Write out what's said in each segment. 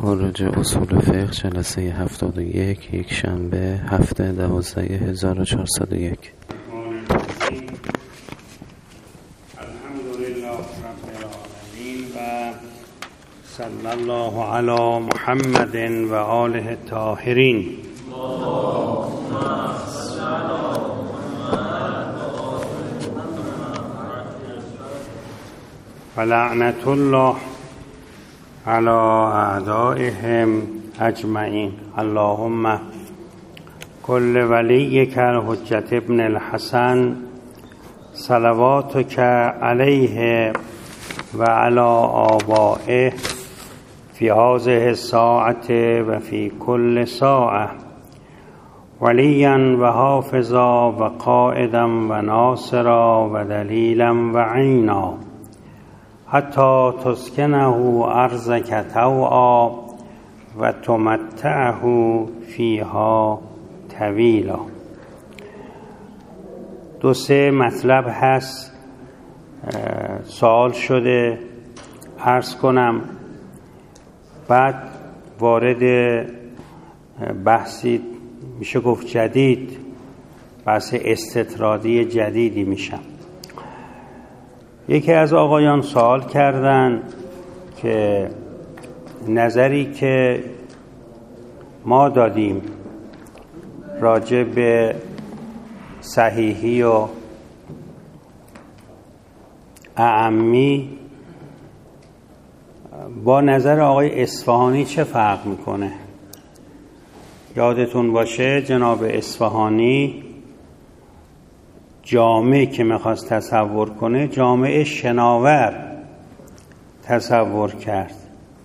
خارج اصول فقه جلسه 71 یک شنبه 7/12/1401. الحمدلله رب العالمین و صلی الله علی محمد و آله الطاهرین. و لعنت الله علی اعدائهم اجمعین. اللهم کل ولیک الحجة ابن الحسن صلواتک علیه و علی آبائه فی هذه الساعة و فی کل ساعة ولیا و حافظا و قائدا و ناصرا و دلیلا و عینا حتی تسکنه ارضک طوعا و تمتعه فیها طویلا. 2-3 مطلب هست سوال شده عرض کنم، بعد وارد بحثی میشه گفت جدید، بحث استطرادی جدیدی میشم. یکی از آقایان سوال کردن که نظری که ما دادیم راجع به صحیحی و اعمی با نظر آقای اصفهانی چه فرق میکنه؟ یادتون باشه جناب اصفهانی جامعه که میخواست تصور کنه جامعه شناور تصور کرد.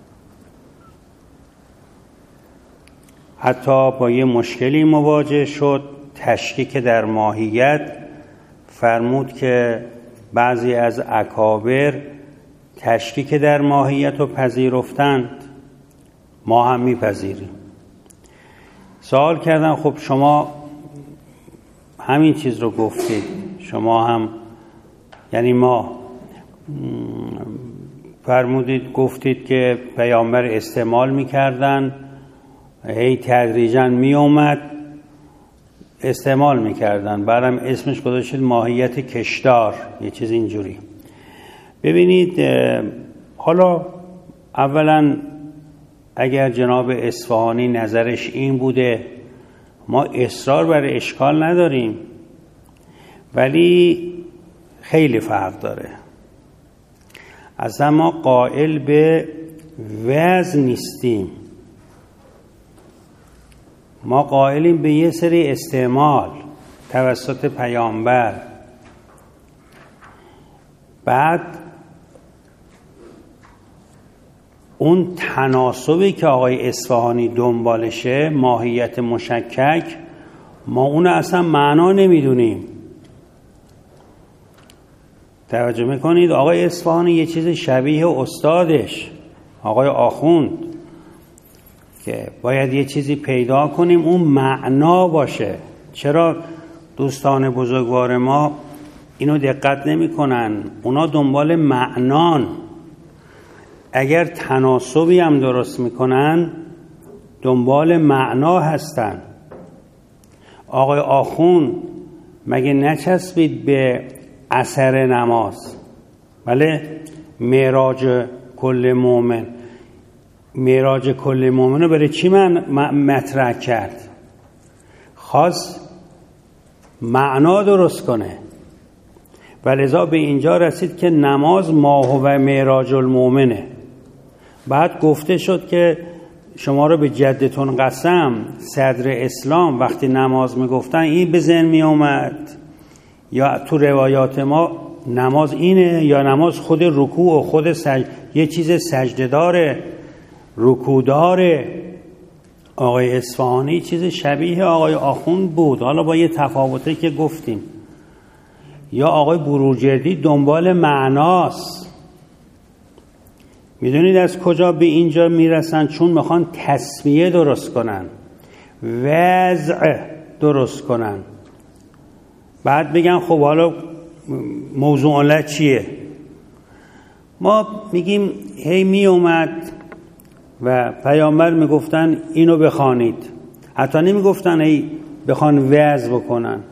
حتی با یه مشکلی مواجه شد، تشکیک در ماهیت. فرمود که بعضی از اکابر تشکیک در ماهیت رو پذیرفتند، ما هم میپذیریم. سوال کردن خب شما همین چیز رو گفتید، شما هم یعنی ما فرمودید گفتید که پیامبر استعمال میکردن، هی تدریجاً میومد استعمال میکردن، بعدم اسمش گذاشتید ماهیت کشدار، یه چیز اینجوری. ببینید حالا اولا اگر جناب اصفهانی نظرش این بوده ما اصرار بر اشکال نداریم، ولی خیلی فرق داره. اصلا ما قائل به وزن نیستیم، ما قائلیم به یه سری استعمال توسط پیامبر. بعد اون تناسبی که آقای اصفهانی دنبالشه، ماهیت مشکک، ما اون اصلا معنا نمیدونیم. توجه میکنید آقای اصفهانی یه چیز شبیه استادش آقای آخوند که باید یه چیزی پیدا کنیم اون معنا باشه. چرا دوستان بزرگوار ما اینو دقت نمی کنن؟ اونا دنبال معنان. اگر تناسبی هم درست میکنن دنبال معنا هستن. آقای آخوند مگه نچسبید به اثر نماز؟ بله، معراج کل مؤمن. معراج کل مؤمن رو برای چی مطرح کرد؟ خواست معنا درست کنه و لذا به اینجا رسید که نماز ما هو معراج المؤمنه. بعد گفته شد که شما رو به جدتون قسم، صدر اسلام وقتی نماز میگفتن این به ذهن می اومد، یا تو روایات ما نماز اینه، یا نماز خود رکوع و خود یه چیز سجده داره، رکوع داره. آقای اصفهانی چیز شبیه آقای آخوند بود، حالا با یه تفاوته که گفتیم. یا آقای بروجردی دنبال معناست. میدونید از کجا به اینجا میرسن؟ چون میخوان تسمیه درست کنن، وضع درست کنن، بعد بگن خب حالا موضوع علت چیه؟ ما میگیم هی می اومد و پیامبر میگفتن اینو بخوانید، حتی نمیگفتن ای بخوان وعظ بکنن،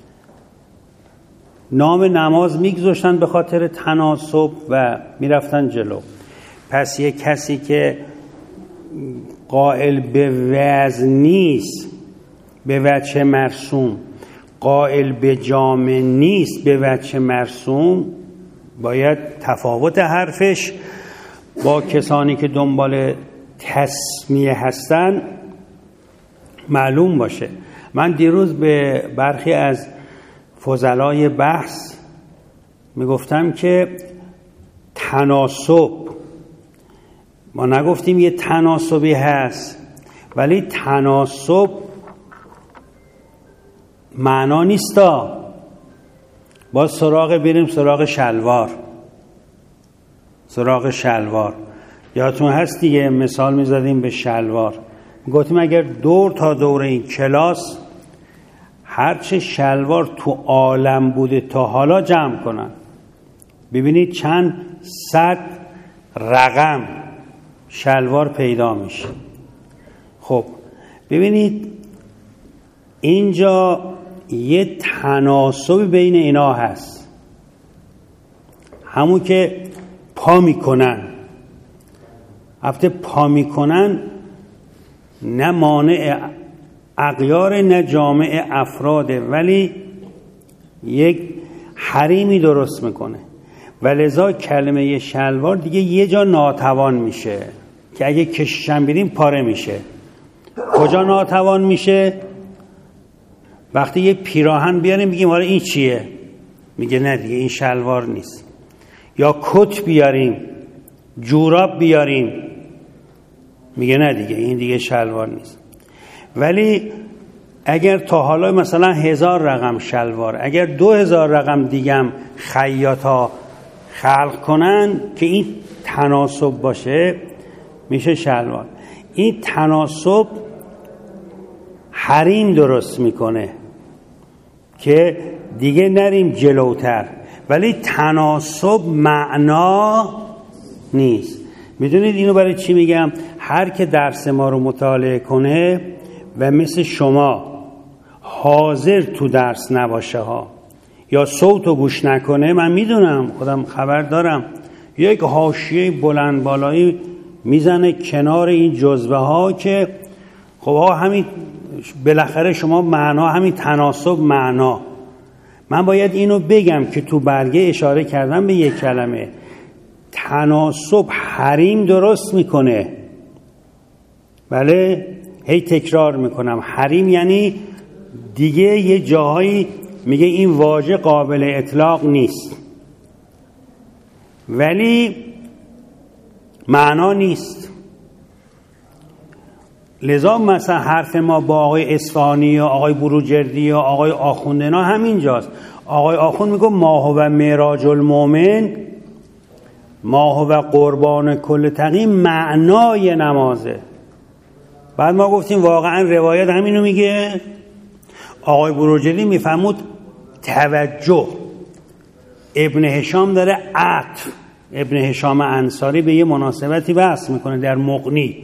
نام نماز میگذاشتن به خاطر تناسب و میرفتن جلو. پس یک کسی که قائل به وعظ نیست به وجه مرسوم، قائل به جامع نیست به وجه مرسوم، باید تفاوت حرفش با کسانی که دنبال تسمیه هستن معلوم باشه. من دیروز به برخی از فضلای بحث میگفتم که تناسب، ما نگفتیم یه تناسبی هست، ولی تناسب معنا نیستا. باز بریم سراغ شلوار. یادتون هست دیگه مثال میزدیم به شلوار، گفتیم اگر دور تا دور این کلاس هرچه شلوار تو عالم بوده تا حالا جمع کنن، ببینید چند صد رقم شلوار پیدا میشه. خب ببینید اینجا یه تناسب بین اینا هست، همون که پا میکنن نه مانع اغیار نه جامع افراده، ولی یک حریمی درست میکنه و لذا کلمه شلوار دیگه یه جا ناتوان میشه که اگه کششن بریم پاره میشه. کجا ناتوان میشه؟ وقتی یه پیراهن بیاریم بگیم آره این چیه؟ میگه نه دیگه این شلوار نیست. یا کت بیاریم، جوراب بیاریم، میگه نه دیگه این دیگه شلوار نیست. ولی اگر تا حالا مثلا 1000 رقم شلوار، اگر 2000 رقم دیگم خیاطا خلق کنن که این تناسب باشه میشه شلوار. این تناسب حریم درست میکنه که دیگه نریم جلوتر، ولی تناسب معنا نیست. میدونید اینو برای چی میگم؟ هر که درس ما رو مطالعه کنه و مثل شما حاضر تو درس نباشه ها، یا صوتو گوش نکنه، من میدونم، خودم خبر دارم، یک حاشیه بلند بالایی میزنه کنار این جزوه ها که خب همین بالاخره شما معنا، همین تناسب معنا. من باید اینو بگم که تو برگه اشاره کردم به یک کلمه، تناسب حریم درست میکنه. بله هی تکرار میکنم، حریم یعنی دیگه یه جاهایی میگه این واژه قابل اطلاق نیست ولی معنا نیست. لذا مثلا حرف ما با آقای اصفهانی یا آقای بروجردی یا آقای آخوندنا همینجاست. آقای آخوند میگه ما هو معراج المؤمن، ما هو قربان کل تقی، معنای نمازه. بعد ما گفتیم واقعا روایت همینو میگه. آقای بروجردی میفهمود توجه. ابن هشام داره عطف، ابن هشام انصاری به یه مناسبتی بحث میکنه در مغنی.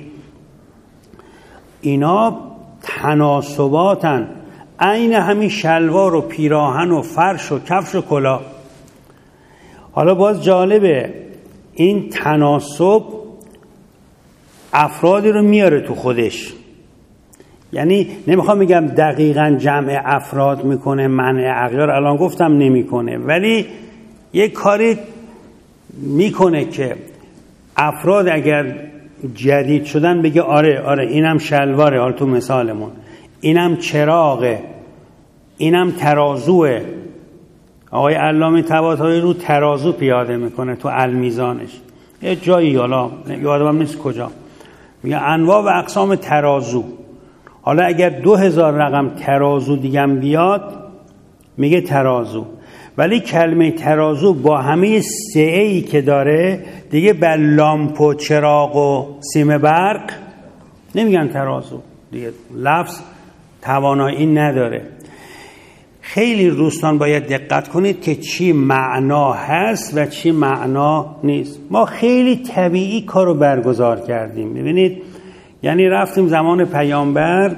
اینا تناسباتن، عین همین شلوار و پیراهن و فرش و کفش و کلاه. حالا باز جالبه این تناسب افرادی رو میاره تو خودش، یعنی نمیخوام بگم دقیقاً جمع افراد میکنه، منع اغیار الان گفتم نمیکنه، ولی یک کاری میکنه که افراد اگر جدید شدن بگه آره اینم شلواره، حالا تو مثالمون اینم چراغه، اینم ترازوه. آقای علامه طباطبایی رو ترازو پیاده میکنه تو المیزانش، یه جایی حالا یادم نیست کجا، میگه انواع و اقسام ترازو. حالا اگر 2000 رقم ترازو دیگم بیاد میگه ترازو، ولی کلمه ترازو با همه سعه‌ای که داره دیگه بر لامپ و چراغ و سیم برق نمیگن ترازو دیگه، لفظ توانایی نداره. خیلی دوستان باید دقت کنید که چی معنا هست و چی معنا نیست. ما خیلی طبیعی کارو برگزار کردیم. ببینید، یعنی رفتیم زمان پیامبر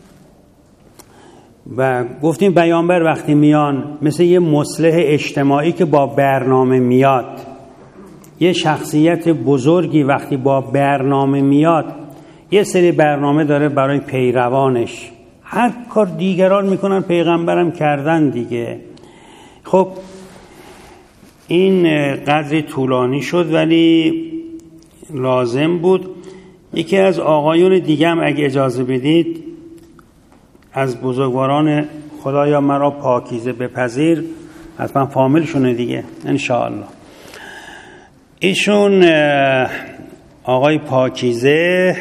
و گفتیم پیامبر وقتی میان مثل یه مصلح اجتماعی که با برنامه میاد، یه شخصیت بزرگی وقتی با برنامه میاد یه سری برنامه داره برای پیروانش. هر کار دیگران میکنن پیغمبرم کردن دیگه. خب این قدری طولانی شد ولی لازم بود. یکی از آقایون دیگه هم اگه اجازه بدید از بزرگواران خدایا مرا پاکیزه بپذیر، حتما فامیلشونه دیگه انشاءالله. ایشون آقای پاکیزه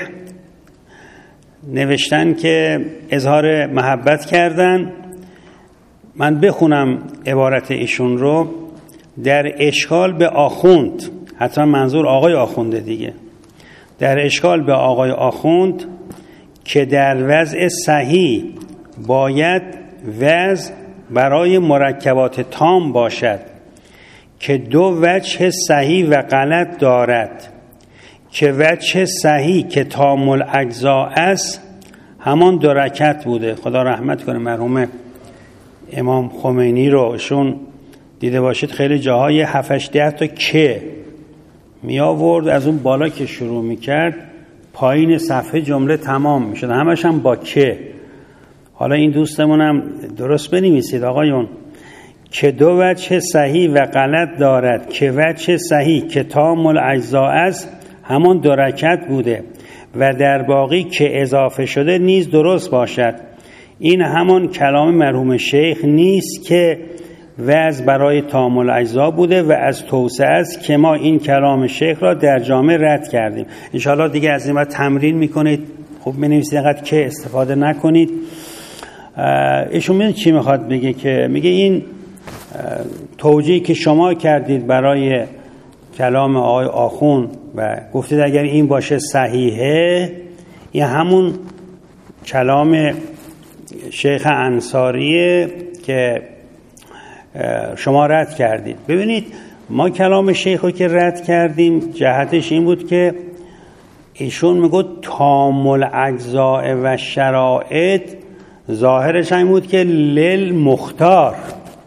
نوشتن که اظهار محبت کردن. من بخونم عبارت ایشون رو. در اشکال به آخوند، حتما منظور آقای آخونده دیگه، در اشکال به آقای آخوند که در وضع صحیح باید وضع برای مرکبات تام باشد که دو وجه صحیح و غلط دارد، که وجه صحیح که تام الاجزاء است همان دو رکعت بوده. خدا رحمت کنه مرحوم امام خمینی رو. ایشون دیده باشید خیلی جاهای 7-8 تا که می آورد، از اون بالا که شروع می کرد پایین صفحه جمله تمام می شد، همش هم با که. حالا این دوستمون هم درست بنویسید آقایون، که دو وجه صحیح و غلط دارد، که وجه صحیح که تام الاجزاء است همان دو رکعت بوده و در باقی که اضافه شده نیز درست باشد. این همان کلام مرحوم شیخ نیست که وضع برای تام الاجزاء بوده و از توسعه است که ما این کلام شیخ را در جامعه رد کردیم. انشاءالله دیگه از این بعد تمرین میکنید، خوب بنویسید، اینقدر که استفاده نکنید. ایشون میدونید چی میخواد بگه؟ که میگه این توجیهی که شما کردید برای کلام آقای آخوند و گفتید اگر این باشه صحیحه، این همون کلام شیخ انصاریه که شما رد کردید. ببینید ما کلام شیخ رو که رد کردیم جهتش این بود که ایشون میگه تام الاجزاء و شرائط، ظاهرش این بود که للمختار،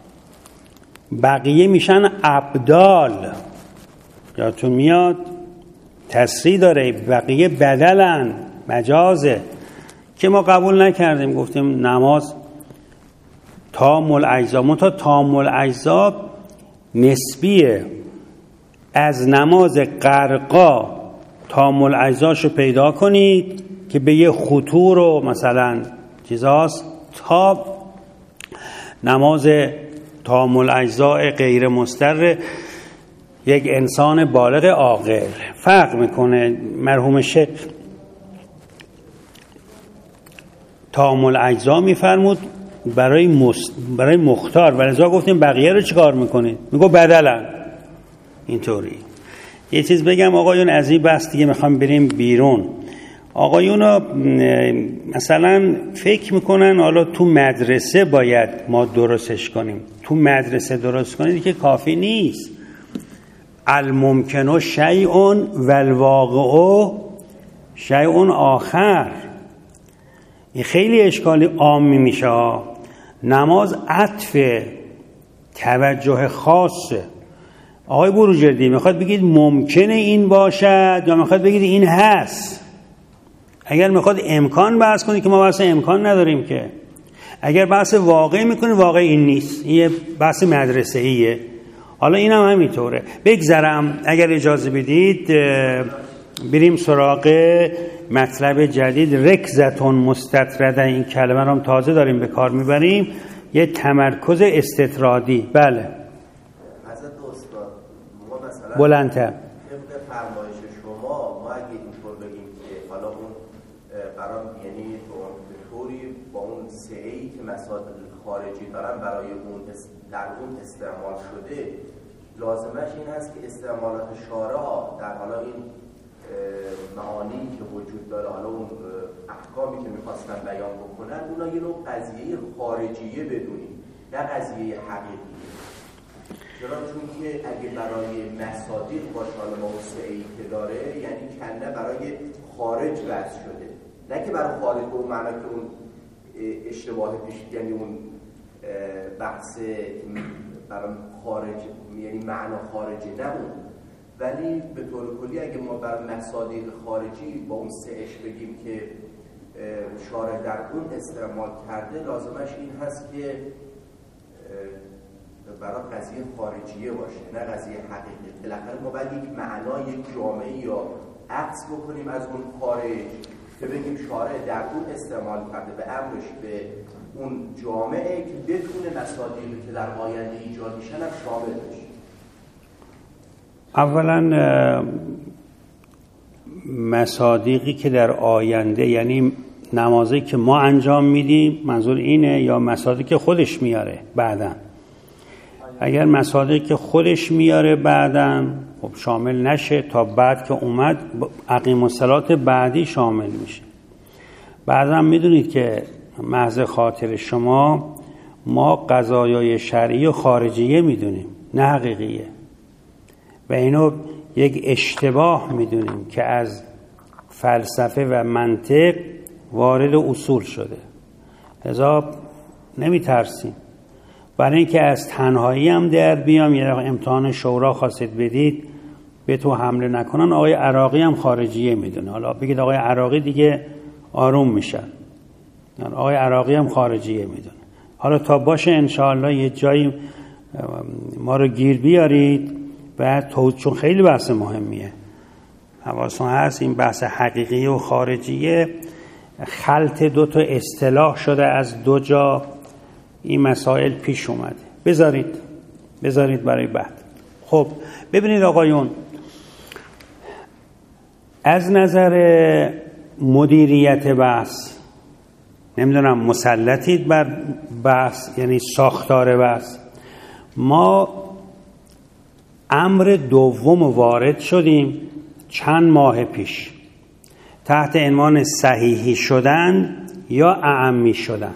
بقیه میشن ابدال. یادتون میاد تصریح داره، بقیه بدلن، مجازه، که ما قبول نکردیم. گفتیم نماز تام الاجزاء، منتها تام الاجزاء نسبیه. از نماز قرقا تام الاجزاشو پیدا کنید که به یه خطور و مثلا چیزاست، تا نماز تام الاجزاء غیر مستر یک انسان بالغ عاقل فرق میکنه. مرحوم شیخ تام الاجزاء میفرمود برای مختار، ولذا گفتیم بقیه رو چیکار میکنید؟ میگو بدلن. اینطوری. یه چیز بگم آقایون، از این بحث دیگه میخوام بریم بیرون. آقایون ها مثلا فکر میکنن حالا تو مدرسه باید ما درستش کنیم. تو مدرسه درست کنید که کافی نیست. الممکن شیء و الواقع شیء آخر. این خیلی اشکالی عامی میشه. نماز عطف توجه خاصه. آقای بروجردی میخواد بگید ممکنه این باشد یا میخواد بگید این هست؟ اگر میخواد امکان بحث کنید که ما بحث امکان نداریم که. اگر بحث واقعی میکنید واقع این نیست، این یه بحث مدرسه‌ایه. حالا اینم همینطوره. بگذرم اگر اجازه بدید بریم سراغ مطلب جدید. رکزتون مستطرده، این کلمه رو هم تازه داریم به کار میبریم، یه تمرکز استطرادی. بله حضرت استاد، ما مثلا بلندتر طبق فرمایش شما ما اگه اینطور بگیم که حالا اون قرار یعنی به طوری با اون سعی که مسائل خارجی دارن برای اون در اون استعمال شده، لازمش این هست که استعمالات شارع در حالا این معانی که وجود داره، حالا اون احکامی که میخواستن بیان بکنن، اونا یه نوع قضیه خارجیه بدونیم. نه قضیه حقیقی. چرا؟ چون که اگه برای مصادیق باشه، حالا ما اون سعی که داره یعنی کنه برای خارج وضع شده، نه که برای خارج به اون معنی که اون اشتباه پیش، یعنی اون بحث برای خارج یعنی معنا خارجی نه اون. ولی به طور کلی اگه ما بر مصادیق خارجی با اون سعش بگیم که شارع در اون استعمال کرده، لازمش این هست که برای قضیه خارجیه باشه نه قضیه حقیقی. بالاخره ما باید یک معنا، یک جامعه یا عکس بکنیم از اون خارج که بگیم شارع در اون استعمال کرده به امرش به اون جامعه که بتونه مصادیقی که در آینده ایجاد میشن هم شامل بشه. اولا مصادیقی که در آینده یعنی نمازی که ما انجام میدیم، منظور اینه یا مصادیقی که خودش میاره بعداً؟ اگر مصادیقی که خودش میاره بعداً خب شامل نشه، تا بعد که اومد اقیم الصلات بعدی شامل میشه. بعضا میدونید که محض خاطر شما ما قضایای شرعی و خارجیه میدونیم نه حقیقیه، و اینو یک اشتباه میدونیم که از فلسفه و منطق وارد اصول شده. لذا نمیترسیم برای اینکه از تنهایی هم در بیام. یه امتحان شورا خواستید بدید به تو حمله نکنن، آقای عراقی هم خارجیه میدونه، حالا بگید آقای عراقی دیگه آروم میشن، آقای عراقی هم خارجیه میدونه. حالا تا باشه انشاءالله یه جایی ما رو گیر بیارید و چون خیلی بحث مهمیه، حواستون هست این بحث حقیقی و خارجیه خلط دو تا اصطلاح شده، از دو جا این مسائل پیش اومده. بذارید برای بعد. خب ببینید آقایون، از نظر مدیریت بحث نمیدونم مسلطید بر بحث یعنی ساختار بحث. ما امر دوم وارد شدیم چند ماه پیش تحت عنوان صحیحی شدن یا اعمی شدن.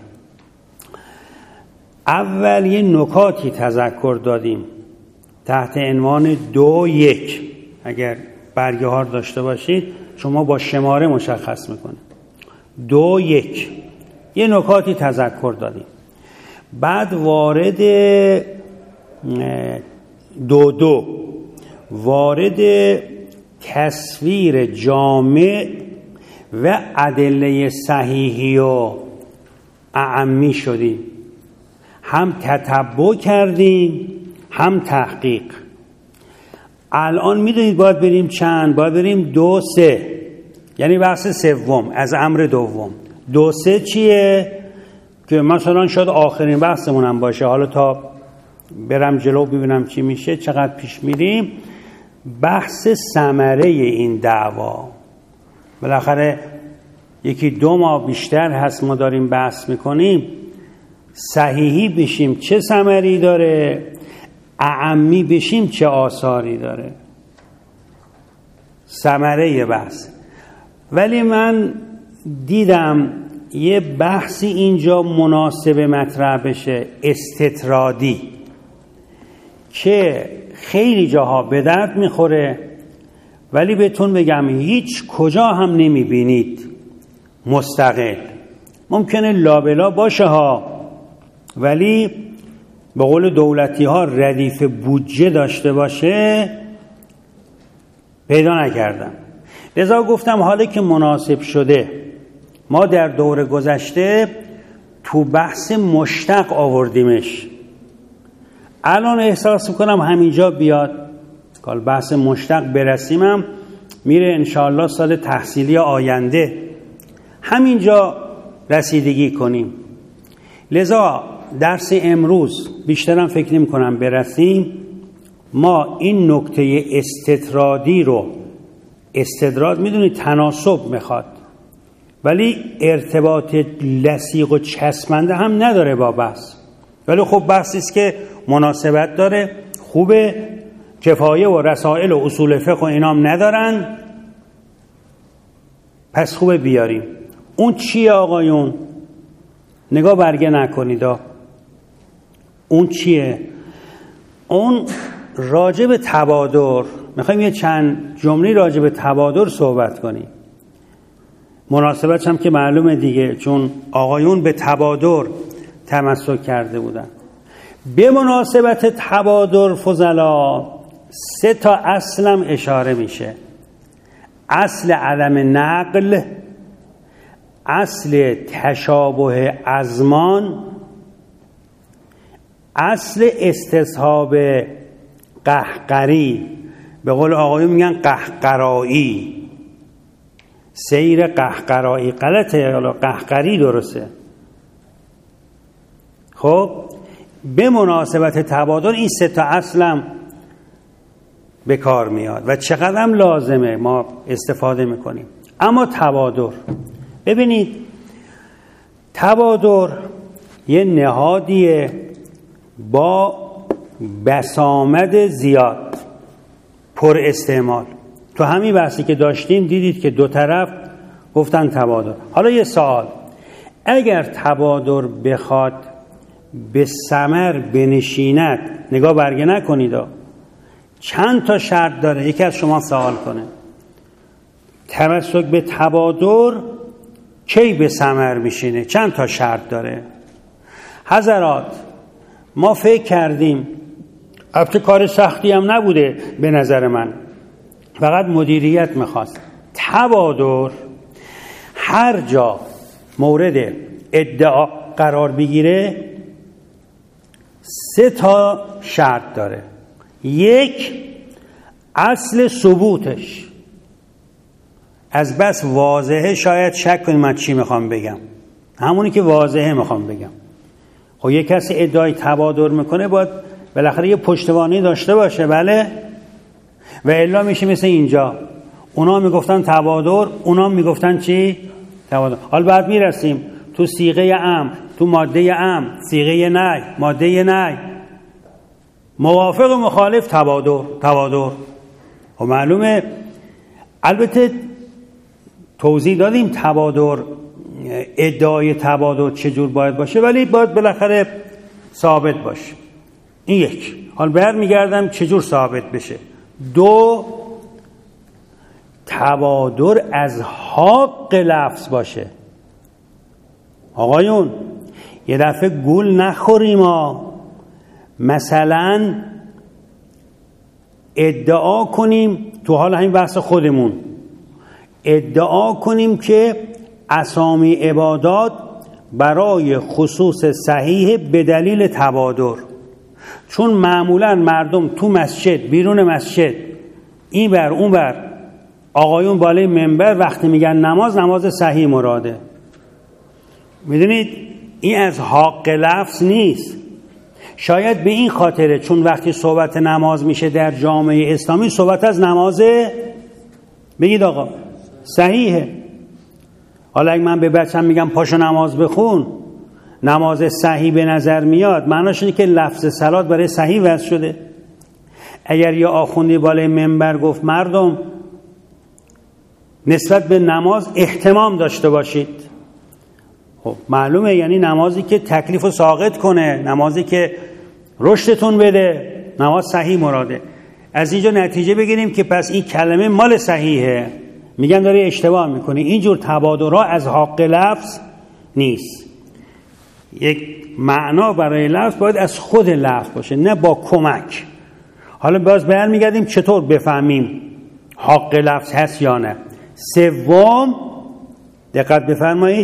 اول یه نکاتی تذکر دادیم تحت عنوان 2-1. اگر برگه ها داشته باشید شما با شماره مشخص میکنید 2-1. یه نکاتی تذکر دادیم. بعد وارد 2-2 وارد تصویر جامع و ادله صحیحی و اعمی شدیم. هم تتبع کردیم هم تحقیق. الان میدونید باید بریم چند؟ باید بریم 2-3، یعنی بحث سوم از امر دوم. 2-3 چیه؟ که مثلا شاید آخرین بحثمون هم باشه، حالا تا برم جلو ببینم چی میشه، چقدر پیش میریم. بحث ثمره این دعوا. بالاخره 1-2 ماه بیشتر هست ما داریم بحث میکنیم. صحیحی بشیم چه ثمری داره، اعمی بشیم چه آثاری داره، ثمره بحث. ولی من دیدم یه بحثی اینجا مناسب مطرح بشه، استطرادی، که خیلی جاها به درد میخوره، ولی بهتون بگم هیچ کجا هم نمیبینید مستقل. ممکنه لابلا باشه ها، ولی به قول دولتی ها ردیف بودجه داشته باشه پیدا نکردم. لذا گفتم حالا که مناسب شده، ما در دور گذشته تو بحث مشتق آوردیمش، الان احساس میکنم همینجا بیاد کال بحث مشتق برسیمم میره انشاءالله سال تحصیلی آینده همینجا رسیدگی کنیم. لذا درس امروز بیشترم فکر نمی کنم برسیم. ما این نکته استطرادی رو، استطراد میدونید تناسب میخواد ولی ارتباط لصیق و چسبنده هم نداره با بحث، ولی خب بحثی است که مناسبت داره، خوبه. کفایه و رسائل و اصول فقه و اینام ندارن، پس خوبه بیاریم. اون چیه آقایون؟ نگاه برگه نکنید اون چیه؟ اون راجع به تبادر، میخوایم یه چند جمله راجع به تبادر صحبت کنیم. مناسبتش هم که معلومه دیگه، چون آقایون به تبادر تمسک کرده بودن. به مناسبت تبادر فضلا 3 تا اصلم اشاره میشه: اصل عدم نقل، اصل تشابه ازمان، اصل استصحاب قهقری، به قول آقایون میگن قهقرایی، سیر قهقرایی. غلطه، حالا قهقری درسته. خب به مناسبت تبادل این 3 تا اصلم به کار میاد و چقدرم لازمه ما استفاده میکنیم. اما تبادر، ببینید تبادر یه نهادیه با بسامد زیاد، پر استعمال. تو همین بحثی که داشتیم دیدید که 2 طرف گفتن تبادر. حالا یه سوال: اگر تبادر بخواد به ثمر بنشیند، نگاه برگه نکنید، چند تا شرط داره. یکی از شما سوال کنه تمسک به تبادر کی به ثمر میشینه؟ چند تا شرط داره. حضرات ما فکر کردیم، البته کار سختی هم نبوده به نظر من، فقط مدیریت میخواست. تبادر هر جا مورد ادعا قرار بگیره 3 تا شرط داره. 1 اصل ثبوتش، از بس واضحه شاید شک کنید من چی میخوام بگم، همونی که واضحه میخوام بگم. خب یک کسی ادعای تبادر میکنه باید بالاخره یه پشتوانه داشته باشه، بله؟ و الا میشه مثل اینجا، اونا میگفتن تبادر، اونا میگفتن چی؟ تبادر. حالا بعد میرسیم تو صیغه امر، تو ماده امر، صیغه نهی، ماده نهی، موافق و مخالف تبادر. و معلومه، البته توضیح دادیم تبادر، ادعای تبادر چجور باید باشه، ولی باید بالاخره ثابت باشه. این 1. حالا برمیگردم چجور ثابت بشه. 2 تبادر از حق لفظ باشه. آقایون یه دفعه گول نخوریم مثلا ادعا کنیم، تو حال همین بحث خودمون ادعا کنیم که اسامی عبادات برای خصوص صحیح به دلیل تبادر. چون معمولا مردم تو مسجد، بیرون مسجد، این بر اون بر، آقایون بالای منبر وقتی میگن نماز صحیح مراده. میدونید این از حق لفظ نیست. شاید به این خاطره چون وقتی صحبت نماز میشه در جامعه اسلامی، صحبت از نمازه، بگید آقا صحیحه. حالا اگه من به بچم میگم پاشو نماز بخون، نماز صحیح به نظر میاد، معناش اینه که لفظ صلات برای صحیح وضع شده. اگر یه آخوندی بالای منبر گفت مردم نسبت به نماز اهتمام داشته باشید، خب معلومه یعنی نمازی که تکلیف رو ساقط کنه، نمازی که رشدتون بده، نماز صحیح مراده. از اینجا نتیجه بگیریم که پس این کلمه مال صحیحه، میگن داری اشتباه میکنی. اینجور تبادرها از حق لفظ نیست. یک معنا برای لفظ باید از خود لفظ باشه، نه با کمک. حالا باز برمیگردیم چطور بفهمیم حق لفظ هست یا نه. 3 دقت بفرمایید،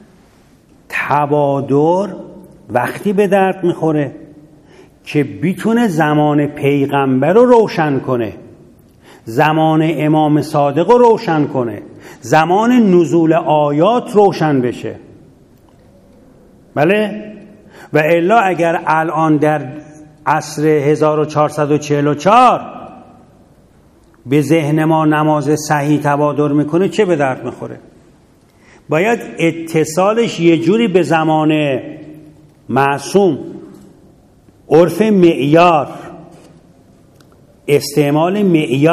تبادر وقتی به درد میخوره که بیتونه زمان پیغمبر رو روشن کنه، زمان امام صادق رو روشن کنه، زمان نزول آیات روشن بشه. بله؟ و الا اگر الان در عصر 1444 به ذهن ما نماز صحیح تبادر میکنه، چه به درد میخوره؟ باید اتصالش یه جوری به زمان معصوم، عرف معیار، استعمال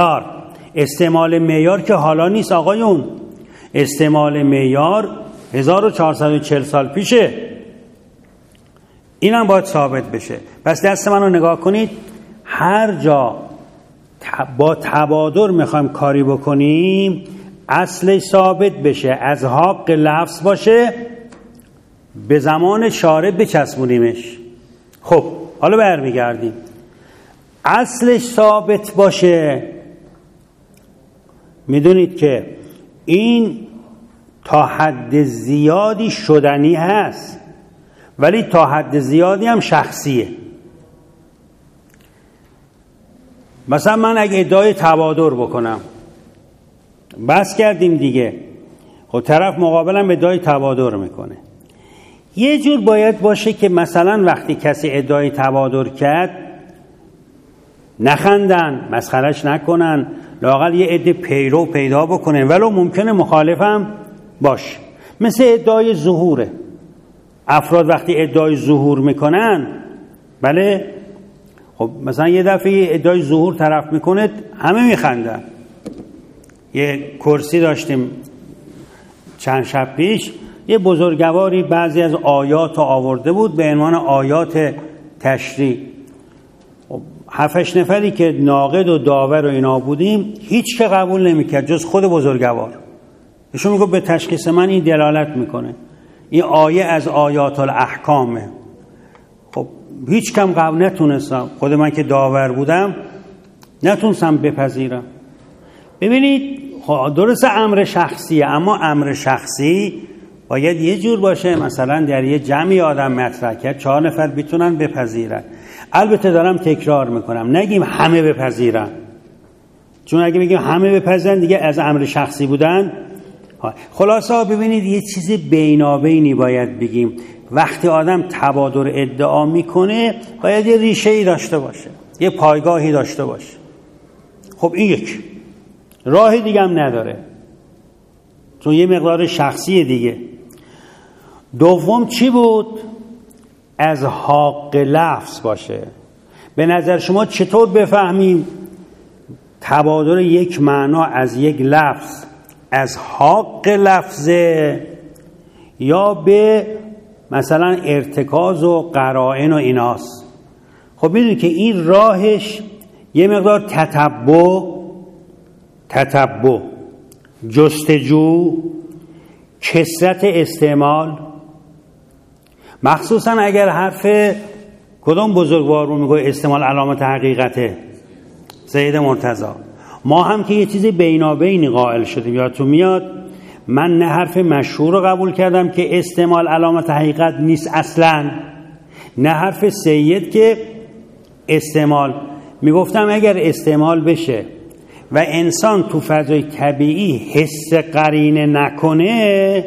معیار که حالا نیست آقایون، استعمال معیار 1440 سال پیشه. اینم باید ثابت بشه. پس دست من رو نگاه کنید، هر جا با تبادر میخوایم کاری بکنیم اصلش ثابت بشه، از حق لفظ باشه، به زمان شارع بچسبونیمش. خب حالا برمیگردیم، اصلش ثابت باشه. میدونید که این تا حد زیادی شدنی هست، ولی تا حد زیادی هم شخصیه. مثلا من اگه ادعای تبادر بکنم، بس کردیم دیگه، خب طرف مقابلم ادعای تبادر میکنه، یه جور باید باشه که مثلا وقتی کسی ادعای تبادر کرد نخندن، مسخرش نکنن، لااقل یه عده پیرو پیدا بکنن، ولو ممکنه مخالفم باشه. مثل ادعای ظهوره. افراد وقتی ادعای ظهور میکنن، بله، خب مثلا یه دفعه ادعای ظهور طرف میکنه، همه میخندن. یه کرسی داشتیم چند شب پیش، یه بزرگواری بعضی از آیات آورده بود به عنوان آیات تشریع. 7-8 نفری که ناقد و داور و اینا بودیم، هیچ که قبول نمیکرد جز خود بزرگوار. ایشون میگه به تشخیص من این دلالت میکنه، این آیه از آیات الاحکامه. خب هیچ کم قبول نتونستم، خود من که داور بودم نتونستم بپذیرم. ببینید درست امر شخصیه، اما امر شخصی باید یه جور باشه، مثلا در یه جمعی آدم مطرح کرد 4 نفر بتونن بپذیرن. البته دارم تکرار میکنم، نگیم همه بپذیرن، چون اگه بگیم همه بپذیرن دیگه از امر شخصی بودن. خلاصه ببینید یه چیزی بینابینی باید بگیم. وقتی آدم تبادر ادعا میکنه باید یه ریشه‌ای داشته باشه، یه پایگاهی داشته باشه. خب این یک راه دیگه هم نداره، چون یه مقدار شخصی دیگه. دوم چی بود؟ از حق لفظ باشه. به نظر شما چطور بفهمیم تبادر یک معنا از یک لفظ از حق لفظه یا به مثلا ارتکاز و قرائن و ایناست؟ خب میدونید که این راهش یه مقدار تتبع، جستجو، کثرت استعمال، مخصوصا اگر حرف کدوم بزرگوار رو میگه استعمال علامت حقیقته، سید مرتضی. ما هم که یه چیزی بینابینی قائل شدیم، یادتون میاد من نه حرف مشهور رو قبول کردم که استعمال علامت حقیقت نیست اصلا، نه حرف سید که استعمال، میگفتم اگر استعمال بشه و انسان تو فضای طبیعی حس قرینه نکنه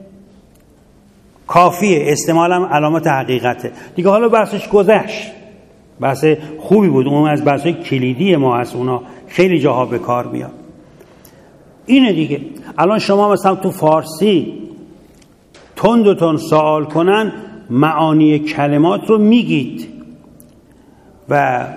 کافیه، استعمالم علامت حقیقته دیگه. حالا بحثش گذشت، بحث خوبی بود، اون از بحثای کلیدی ما هست، اونا خیلی جاها به کار میاد. اینه دیگه. الان شما مثلا تو فارسی تون سوال کنن معانی کلمات رو میگید و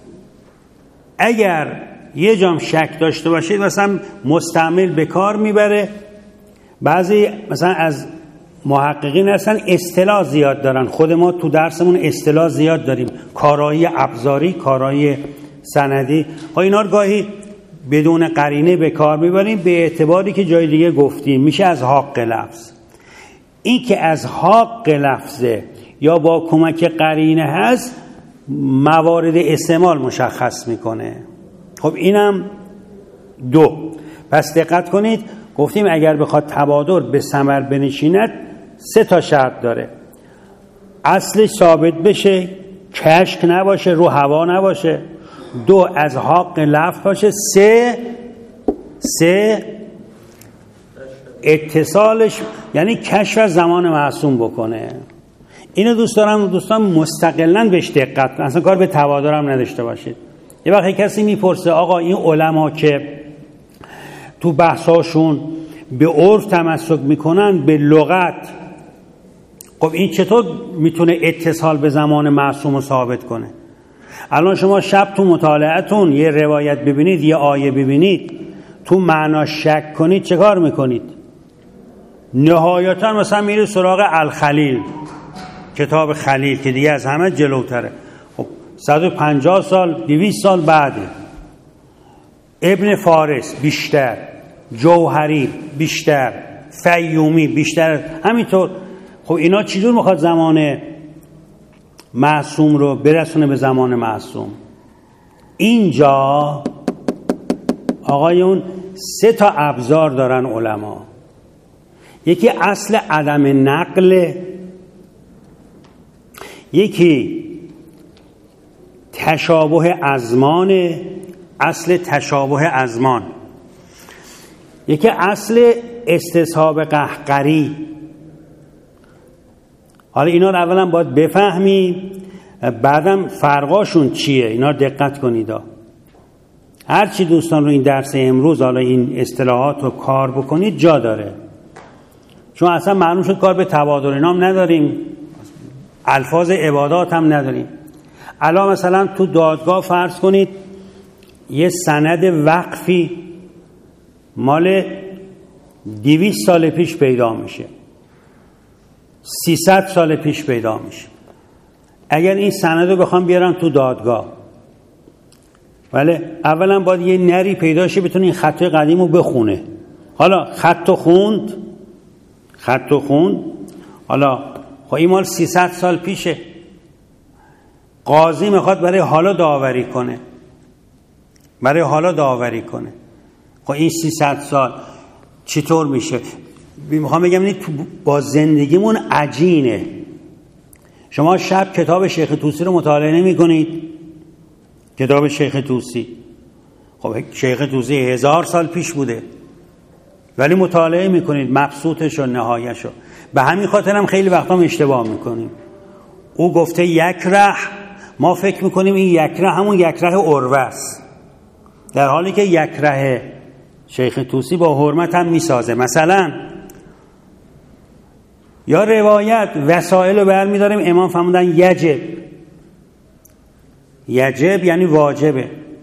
اگر یه جام شک داشته باشید مثلا مستعمل به کار میبره. بعضی مثلا از محققین هستن اصطلاح زیاد دارن، خود ما تو درسمون اصطلاح زیاد داریم، کارایی ابزاری، کارایی سندی، اینا رو گاهی بدون قرینه به کار میبریم به اعتباری که جای دیگه گفتیم، میشه از حق لفظ. این که از حق لفظه یا با کمک قرینه هست موارد استعمال مشخص میکنه. خب اینم دو. پس دقت کنید، گفتیم اگر بخواد تبادر به ثمر بنشیند 3 تا شرط داره. اصلش ثابت بشه، کشک نباشه، رو هوا نباشه. 2 از حق لفظ باشه. 3 اتصالش یعنی کشف از زمان معصوم بکنه. اینو دوست دارم دوستان مستقلاً بهش دقت کنن، اصلا کار به تبادر هم نداشته باشید. یه وقتی کسی میپرسه آقا این علما که تو بحثاشون به عرف تمسک میکنن به لغت، خب این چطور میتونه اتصال به زمان معصوم رو ثابت کنه؟ الان شما شب تو مطالعتون یه روایت ببینید، یه آیه ببینید، تو معناش شک کنید، چه کار میکنید؟ نهایتا مثلا میره سراغ الخلیل کتاب خلیل که دیگه از همه جلوتره، خب 150 سال 200 سال بعده. ابن فارس بیشتر، جوهری بیشتر، فیومی بیشتر، همینطور. خب اینا چجور میخواد زمان معصوم رو برسونه به زمان معصوم؟ اینجا آقایون 3 تا ابزار دارن علما. یکی اصل عدم نقل، یکی تشابه ازمان، اصل تشابه ازمان، یکی اصل استصحاب قهقری. حالا اینا رو اولا باید بفهمیم، بعدم فرقاشون چیه، اینا رو دقت کنید. هرچی دوستان رو این درس امروز حالا این اصطلاحات رو کار بکنید جا داره، چون اصلا معلوم شد کار به تبادل نام نداریم، الفاظ عبادات هم نداریم. الان مثلا تو دادگاه فرض کنید یه سند وقفی مال 200 سال پیش پیدا میشه، 300 سال پیش پیدا میشه. اگر این سند رو بخوام بیارم تو دادگاه، ولی اولا باید یه نری پیدا شه بتونه این خطای قدیم رو بخونه. حالا خط خوند، حالا خب این مال 300 سال پیشه، قاضی میخواد برای حالا داوری کنه. خب این 300 سال چطور میشه؟ میخوام بگم این تو با زندگیمون عجینه. شما شب کتاب شیخ طوسی رو مطالعه نمی کنید؟ کتاب شیخ طوسی، خب شیخ طوسی 1000 سال پیش بوده، ولی مطالعه میکنید مقصودش و نهایش رو. به همین خاطر هم خیلی وقتا اشتباه میکنیم. او گفته یکره، ما فکر میکنیم این یکره همون یکره عروه است، در حالی که یکره شیخ طوسی با حرمت هم میسازه. مثلا یا روایت وسائل رو برمیداریم، امام فرمودن یجب یعنی واجبه.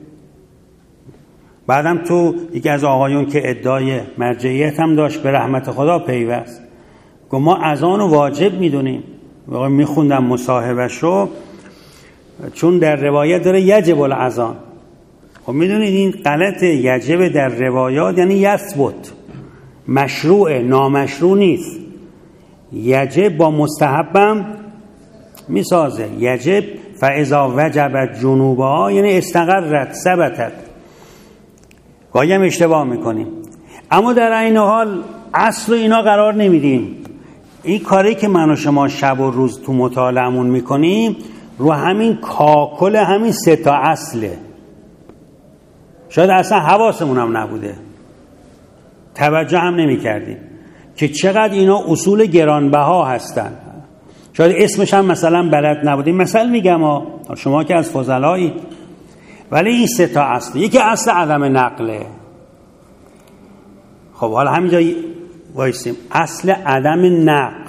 بعدم تو یکی از آقایون که ادعای مرجعیت هم داشت، به رحمت خدا پیوست، گفت ما اذان رو واجب میدونیم. میخوندم مصاحبش رو، چون در روایت داره یجب الاذان. خب میدونید این غلطه. یجب در روایات یعنی یثبت، مشروعه، نامشروع نیست. یجب با مستحبم میسازه. یجب فاذا وجبت جنوبها یعنی استقرت ثبتت. گاهی هم اشتباه میکنیم، اما در این حال اصل اینا قرار نمیدیم. این کاری که من و شما شب و روز تو مطالعمون میکنیم رو همین کاکل همین 3 تا اصله. شاید اصلا حواسمون هم نبوده، توجه هم نمی کردیم که چقدر اینا اصول گرانبها هستن. شاید اسمش هم مثلا بلد نبودیم. مثلا میگم شما که از فضلایی، ولی این 3 تا اصل. یکی اصل عدم نقله. خب حالا همینجا وایسیم. اصل عدم نقل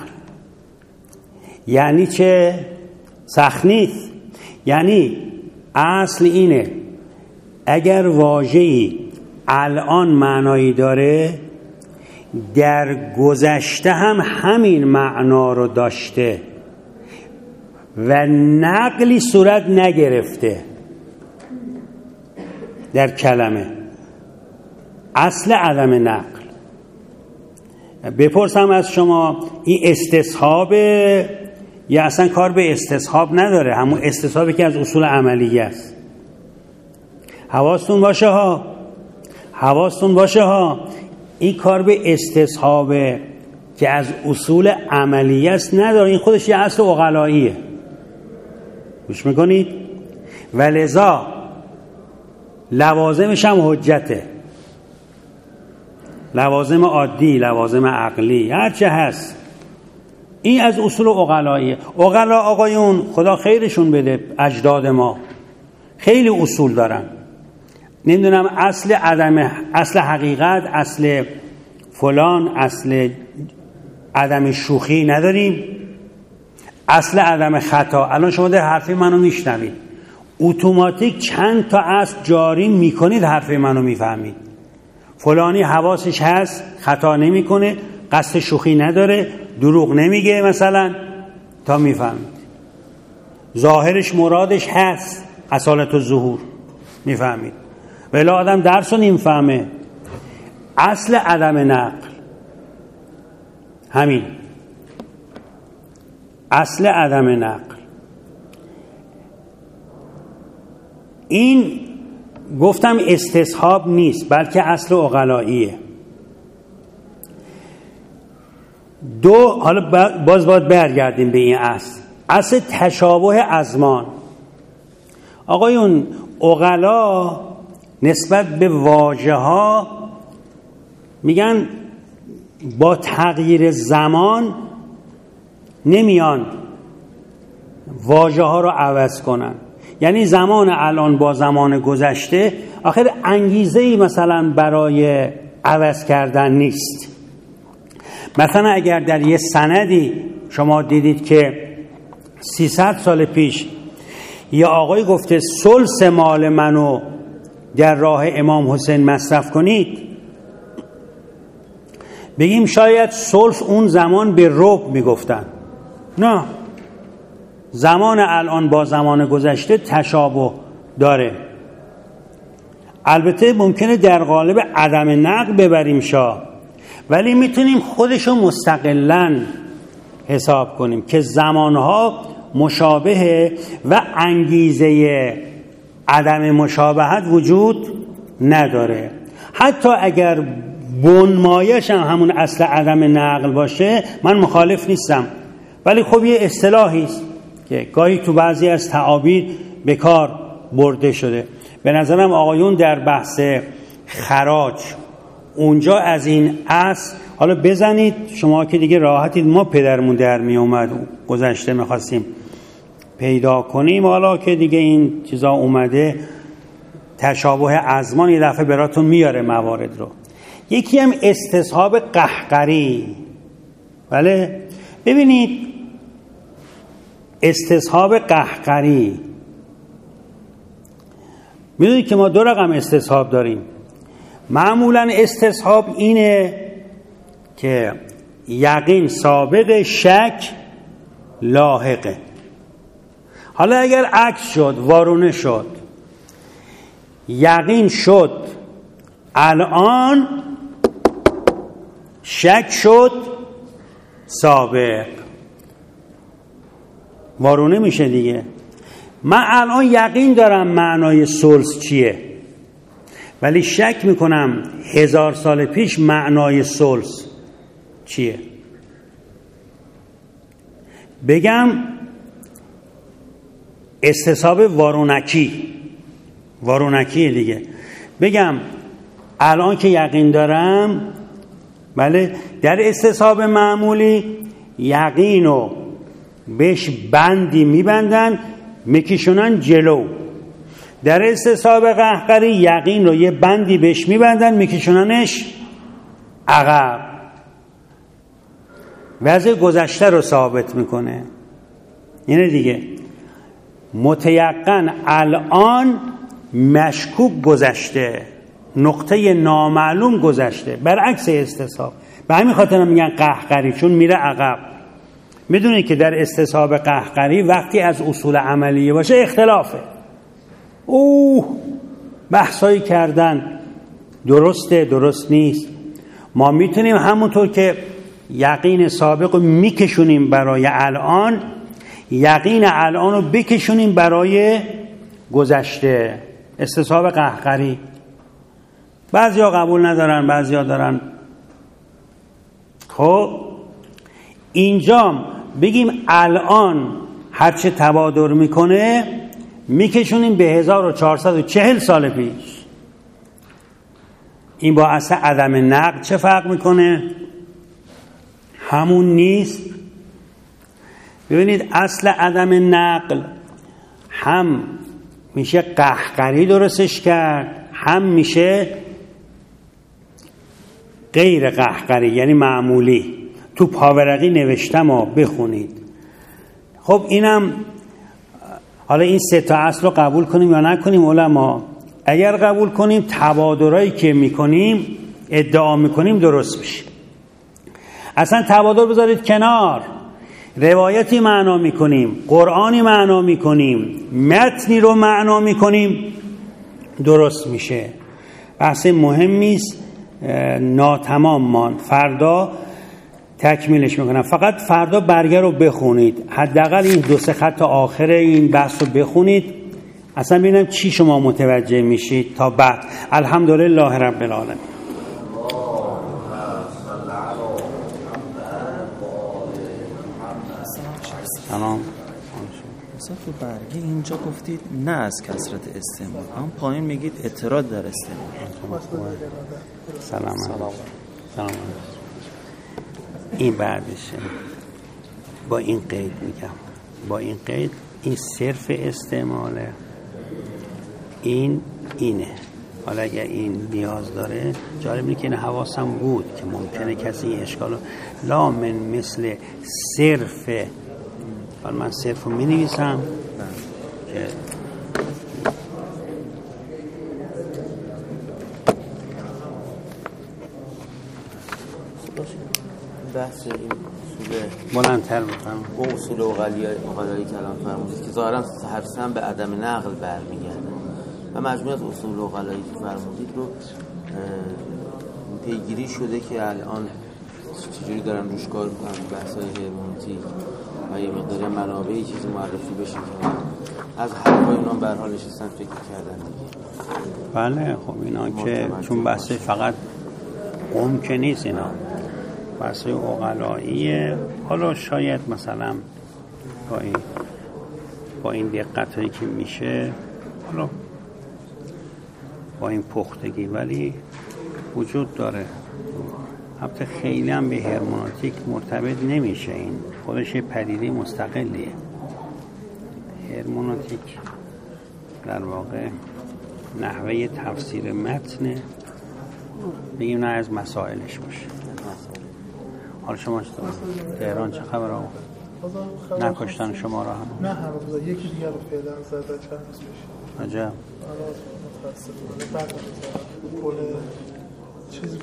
یعنی چه؟ سخنیت. یعنی اصل اینه اگر واژه‌ای الان معنایی داره، در گذشته هم همین معنا رو داشته و نقلی صورت نگرفته در کلمه. اصل عدم نقل. بپرسم از شما، این استصحاب یا اصلا کار به استصحاب نداره؟ همون استصحابی که از اصول عملیه است. حواستون باشه ها. این کار به استصحاب که از اصول عملیه است نداره. این خودش یه اصل عقلاییه. گوش میکنید؟ ولذا لوازمش هم حجته. لوازم عادی، لوازم عقلی، هرچه هست، این از اصول عقلاییه. عقلا آقایون خدا خیرشون بده، اجداد ما خیلی اصول دارن. نمیدونم اصل عدم، اصل حقیقت، اصل فلان، اصل عدم شوخی نداریم، اصل عدم خطا. الان شما در حرف منو میشنوید، اتوماتیک چند تا اصل جاری میکنید، حرف منو میفهمید. فلانی حواسش هست، خطا نمیکنه، قصد شوخی نداره، دروغ نمیگه مثلا، تا میفهمید. ظاهرش مرادش هست، اصالت و ظهور، میفهمید. ولی آدم درس رو نمیفهمه. اصل عدم نقل همین، اصل عدم نقل این گفتم استصحاب نیست، بلکه اصل عقلاییه. دو، حالا باز باید برگردیم به این اصل تشابه ازمان. آقایون عقلا نسبت به واژه ها میگن با تغییر زمان نمیان واژه ها رو عوض کنن. یعنی زمان الان با زمان گذشته آخر انگیزه‌ای مثلا برای عوض کردن نیست. مثلا اگر در یه سندی شما دیدید که 300 سال پیش یه آقای گفته ثلث مال منو در راه امام حسین مصرف کنید، بگیم شاید ثلث اون زمان به ربع میگفتن. نه، زمان الان با زمان گذشته تشابه داره. البته ممکنه در قالب عدم نقل ببریم شاه، ولی میتونیم خودشو مستقلاً حساب کنیم که زمانها مشابهه و انگیزه عدم مشابهت وجود نداره. حتی اگر بنمایش هم همون اصل عدم نقل باشه من مخالف نیستم، ولی خب یه اصطلاحی است که گاهی تو بعضی از تعابیر به کار برده شده. به نظرم آقایون در بحث خراج اونجا از این اصل حالا بزنید، شما که دیگه راحتید، ما پدرمون در می اومد گذشته میخواستیم پیدا کنیم، حالا که دیگه این چیزا اومده تشابه ازمان یه دفعه براتون میاره موارد رو. یکی هم استصحاب قهقری. بله ببینید استصحاب قهقری، میدونید که ما 2 رقم استصحاب داریم. معمولا استصحاب اینه که یقین سابق، شک لاحقه. حالا اگر عکس شد، وارونه شد، یقین شد الان، شک شد سابق، وارونه میشه دیگه. من الان یقین دارم معنای ثلث چیه، ولی شک میکنم 1000 سال پیش معنای ثلث چیه. بگم استصحاب وارونکی دیگه. بگم الان که یقین دارم، بله، در استصحاب معمولی یقینو بهش بندی میبندن میکشونن جلو. در استصحاب قهقری یقین رو یه بندی بهش میبندن میکشوننش عقب. وضع گذشته رو ثابت میکنه. اینه دیگه، متیقن الان، مشکوک گذشته، نقطه نامعلوم گذشته، برعکس استصحاب. به همین خاطر میگن قهقری، چون میره عقب. میدونید که در استصحاب قهقری وقتی از اصول عملیه باشه اختلافه، بحثایی کردن درسته درست نیست. ما میتونیم همونطور که یقین سابق رو میکشونیم برای الان، یقین الان رو بکشونیم برای گذشته. استصحاب قهقری بعضیا قبول ندارن، بعضیا دارن. خب اینجا بگیم الان هرچه تبادر میکنه میکشونیم به 1440 سال پیش. این با اصل عدم نقل چه فرق میکنه؟ همون نیست. ببینید اصل عدم نقل هم میشه قهقری درستش کرد، هم میشه غیر قهقری یعنی معمولی. تو پاورقی نوشتم و بخونید. خب اینم حالا این 3 تا اصل رو قبول کنیم یا نکنیم علما؟ اگر قبول کنیم تبادرایی که میکنیم، ادعا میکنیم درست میشه. اصلا تبادر بذارید کنار، روایتی معنا میکنیم، قرآنی معنا میکنیم، متنی رو معنا میکنیم، درست میشه. بحث مهمی است، ناتمام مان. فردا تکمیلش میکنم. فقط فردا برگه رو بخونید، حداقل این 2-3 خط آخر این بحث رو بخونید، اصلا ببینم چی شما متوجه میشید تا بعد. الحمدلله رب العالمین. سلام. مثلا تو برگه اینجا گفتید نه از کثرت استعمال، اما پایین میگید اعتراض در استعمال. سلام. این بعدشه. با این قید میگم، با این قید این صرف استعماله، اینه. حالا اگر این نیاز داره، جالب اینه که این حواسم بود که ممکنه کسی این اشکالو لا من مثل صرف. حالا من صرف رو می نویسم که بحث این اصول بلندتر بکنم. اون اصول اقلایی کلام فرمودید که ظاهرا حرفاً به عدم نقل برمیگرده و مجموعه از اصول اقلایی که فرمودید رو پیگیری شده که الان چجوری دارن روش کار میکنن، بحث‌های هرمنوتیک و یه مقداری منابعی چیزی معرفی بشه که از حرفای اینا به هر حال نشستن فکر کردن دیگه. بله خب اینا که چون بحث فقط قوم که نیست، اینا بحث اقلاییه. حالا شاید مثلا با این دقتایی که میشه، حالا با این پختگی، ولی وجود داره. البته خیلی هم به هرمنوتیک مرتبط نمیشه، این خودش یه پدیده مستقلیه. هرمنوتیک در واقع نحوه تفسیر متن، بگیم نه از مسائلش باشه. حالا شما تهران چه خبر آقا؟ نکشتن شما را هم؟ نه هنوز یکی دیگر رو فعلا زده چند روز میشه. عجب. متاسفانه بعد کل چیزی